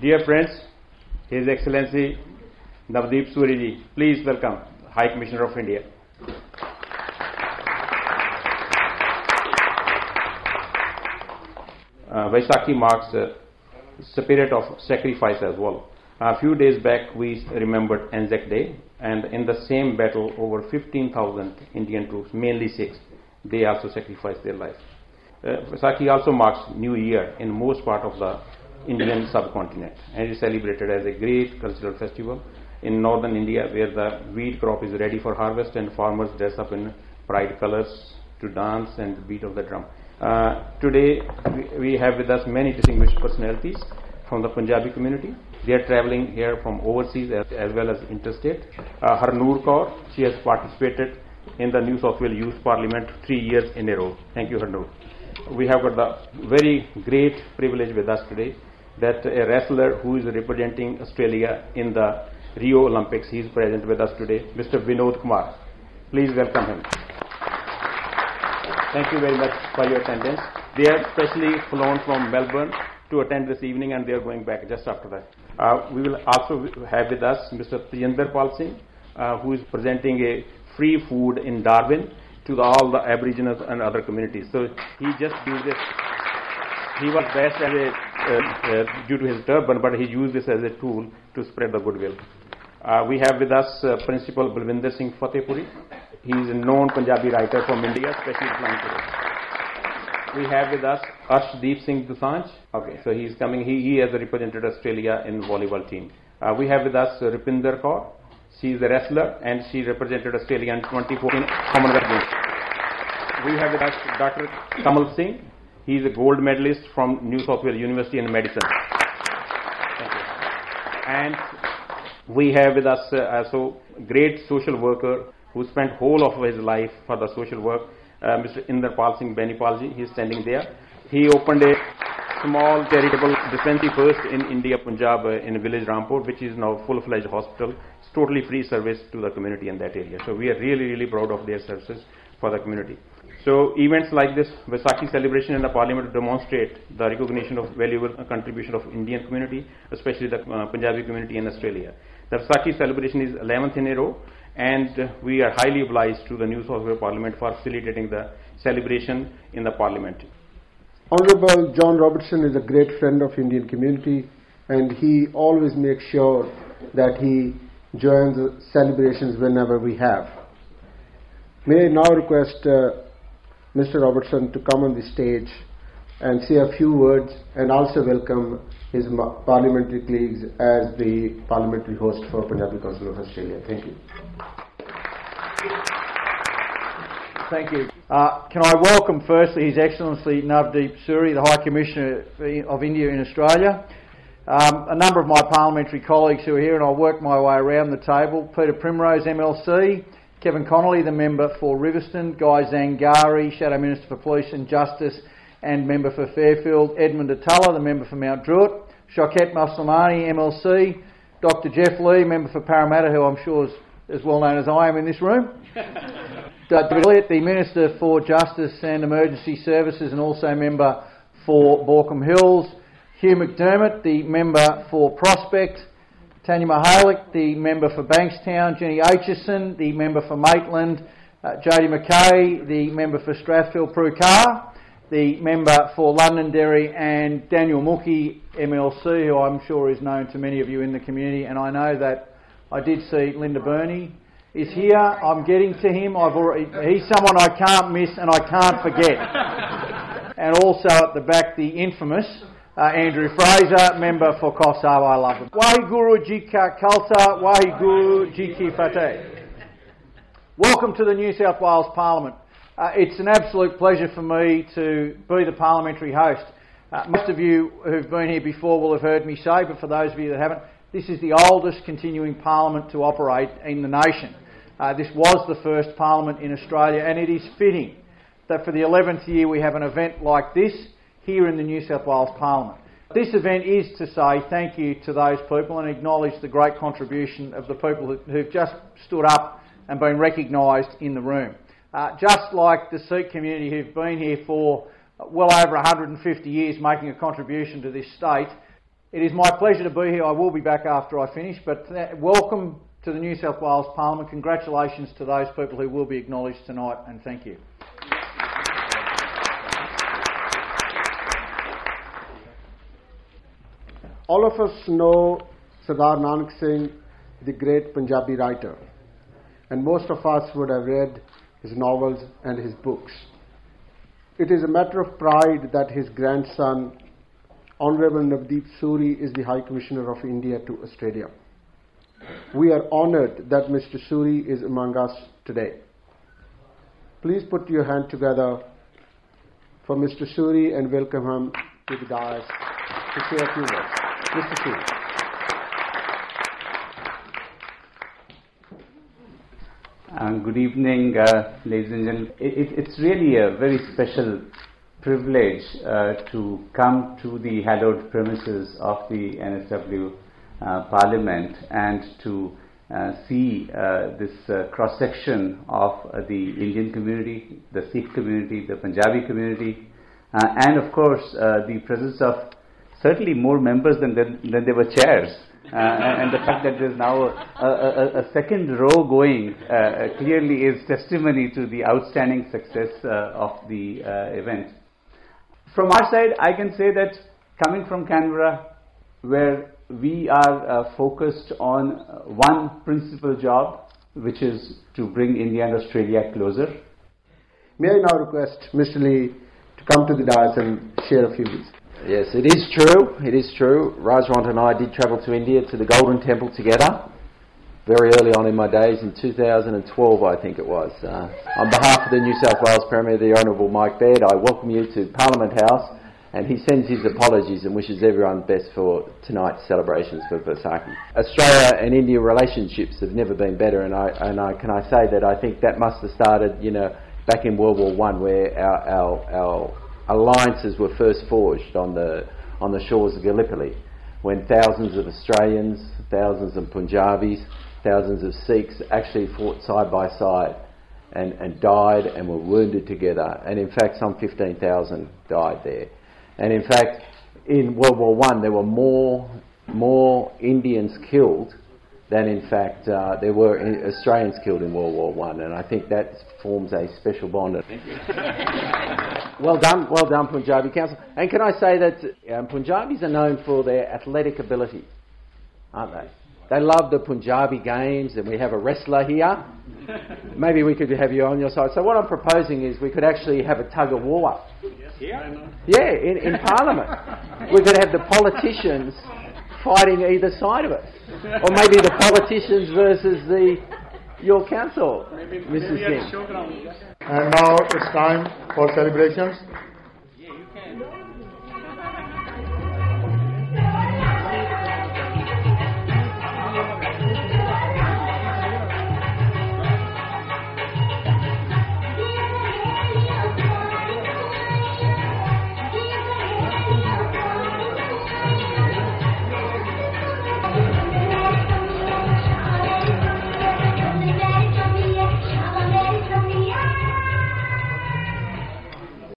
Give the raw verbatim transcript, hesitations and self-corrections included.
Dear friends, His Excellency Navdeep Suri ji, please welcome High Commissioner of India. Uh, Vaisakhi marks a spirit of sacrifice as well. A few days back we remembered Anzac Day, and in the same battle over fifteen thousand Indian troops, mainly Sikhs, they also sacrificed their life. Uh, Vaisakhi also marks New Year in most part of the Indian subcontinent, and is celebrated as a great cultural festival in northern India, where the wheat crop is ready for harvest and farmers dress up in bright colors to dance and the beat of the drum. Uh, today we, we have with us many distinguished personalities from the Punjabi community. They are travelling here from overseas as, as well as interstate. Uh, Harnoor Kaur, she has participated in the New South Wales Youth Parliament three years in a row. Thank you, Harnoor. We have got the very great privilege with us today that a wrestler who is representing Australia in the Rio Olympics, he is present with us today, Mister Vinod Kumar. Please welcome him. Thank you very much for your attendance. They are specially flown from Melbourne to attend this evening, and they are going back just after that. Uh, we will also have with us Mister Tejinder Pal Singh, uh, who is presenting a free food in Darwin to the, all the Aboriginals and other communities. So he just used this. He was best as a, uh, uh, due to his turban, but he used this as a tool to spread the goodwill. Uh, we have with us uh, Principal Balwinder Singh Fatehpuri. He is a known Punjabi writer from India, especially flying today. We have with us Arshdeep Singh Dosanjh. Okay, so he is coming. He, he has represented Australia in volleyball team. Uh, we have with us uh, Rupinder Kaur. She is a wrestler and she represented Australia in twenty fourteen Commonwealth Games. We have with us Doctor Kamal Singh. He is a gold medalist from New South Wales University in medicine. Thank you. And we have with us uh, also great social worker who spent whole of his life for the social work, uh, Mister Inderpal Singh Benipalji. He is standing there. He opened a small charitable dispensary first in India, Punjab, uh, in village Rampur, which is now full-fledged hospital. It's totally free service to the community in that area. So we are really, really proud of their services for the community. So events like this Vaisakhi celebration in the Parliament demonstrate the recognition of valuable contribution of Indian community, especially the uh, Punjabi community in Australia. The Vaisakhi celebration is eleventh in a row, and uh, we are highly obliged to the New South Wales Parliament for facilitating the celebration in the Parliament. Honourable John Robertson is a great friend of Indian community, and he always makes sure that he joins the celebrations whenever we have. May I now request uh, Mister Robertson to come on the stage and say a few words, and also welcome his parliamentary colleagues as the parliamentary host for Punjabi Council of Australia. Thank you. Thank you. Uh, can I welcome firstly His Excellency Navdeep Suri, the High Commissioner of India in Australia, um, a number of my parliamentary colleagues who are here, and I'll work my way around the table. Peter Primrose, M L C, Kevin Connolly, the member for Riverstone, Guy Zangari, Shadow Minister for Police and Justice and member for Fairfield, Edmund Atalla, the member for Mount Druitt, Shaukat Maslamani, M L C, Doctor Jeff Lee, member for Parramatta, who I'm sure is as well known as I am in this room, David Elliott, the Minister for Justice and Emergency Services and also member for Borkham Hills, Hugh McDermott, the member for Prospect, Tanya Mahalik, the member for Bankstown, Jenny Aitchison, the member for Maitland, uh, Jodie McKay, the member for Strathfield Prue Carr, the member for Londonderry, and Daniel Mookie, M L C, who I'm sure is known to many of you in the community, and I know that I did see Linda Burney is here. I'm getting to him. I've already, he's someone I can't miss and I can't forget. And also at the back, the infamous Uh, Andrew Fraser, member for Coffs Harbour. I love him. Waheguru Ji Ka Khalsa, Waheguru Ji Ki Fateh. Welcome to the New South Wales Parliament. Uh, it's an absolute pleasure for me to be the parliamentary host. Uh, most of you who've been here before will have heard me say, but for those of you that haven't, this is the oldest continuing parliament to operate in the nation. Uh, this was the first parliament in Australia, and it is fitting that for the eleventh year we have an event like this here in the New South Wales Parliament. This event is to say thank you to those people and acknowledge the great contribution of the people who, who've just stood up and been recognised in the room. Uh, just like the Sikh community who've been here for well over one hundred fifty years making a contribution to this state, It is my pleasure to be here. I will be back after I finish, but th- welcome to the New South Wales Parliament. Congratulations to those people who will be acknowledged tonight, and thank you. All of us know Sardar Nanak Singh, the great Punjabi writer, and most of us would have read his novels and his books. It is a matter of pride that his grandson, Honourable Navdeep Suri, is the High Commissioner of India to Australia. We are honoured that Mister Suri is among us today. Please put your hand together for Mister Suri and welcome him to the dais to say a few words. Mister Suri. Uh, good evening, uh, ladies and gentlemen. It, it, it's really a very special privilege uh, to come to the hallowed premises of the N S W uh, Parliament and to uh, see uh, this uh, cross-section of uh, the Indian community, the Sikh community, the Punjabi community, uh, and of course uh, the presence of certainly more members than, than, than there were chairs. Uh, and, and the fact that there's now a, a, a second row going uh, clearly is testimony to the outstanding success uh, of the uh, event. From our side, I can say that coming from Canberra, where we are uh, focused on one principal job, which is to bring India and Australia closer. May I now request Mister Lee to come to the dais and share a few words. Yes, it is true. It is true. Rajwant and I did travel to India, to the Golden Temple together, very early on in my days, in two thousand twelve, I think it was. Uh, on behalf of the New South Wales Premier, the Honourable Mike Baird, I welcome you to Parliament House, and he sends his apologies and wishes everyone best for tonight's celebrations for Vaisakhi. Australia and India relationships have never been better, and I and I can I say that I think that must have started, you know, back in World War One, where our our, our alliances were first forged on the on the shores of Gallipoli, when thousands of Australians, thousands of Punjabis, thousands of Sikhs actually fought side by side and, and died and were wounded together. And in fact, some fifteen thousand died there. And in fact, in World War One, there were more more Indians killed than in fact uh, there were Australians killed in World War One, and I think that forms a special bond. Thank you. Well done, well done, Punjabi Council. And can I say that um, Punjabis are known for their athletic ability, aren't they? They love the Punjabi games, and we have a wrestler here. Maybe we could have you on your side. So what I'm proposing is we could actually have a tug of war. Yeah, yeah in, in Parliament. We could have the politicians fighting either side of us. Or maybe the politicians versus the your council, Missus Singh. And now it's time for celebrations.